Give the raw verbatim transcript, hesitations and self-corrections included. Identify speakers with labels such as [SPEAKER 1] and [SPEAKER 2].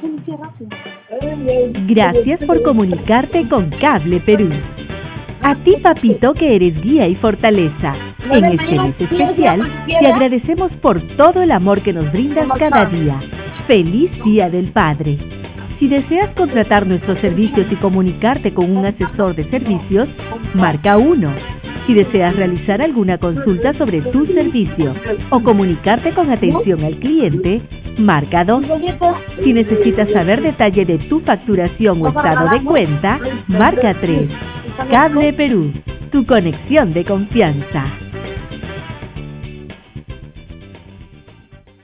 [SPEAKER 1] Gracias por comunicarte con Cable Perú. A ti, papito, que eres guía y fortaleza. En este mes especial, te agradecemos por todo el amor que nos brindas cada día. ¡Feliz Día del Padre! Si deseas contratar nuestros servicios y comunicarte con un asesor de servicios, marca uno. Si deseas realizar alguna consulta sobre tu servicio o comunicarte con atención al cliente, marca dos. Si necesitas saber detalle de tu facturación o estado de cuenta, marca tres. Cable Perú, tu conexión de confianza.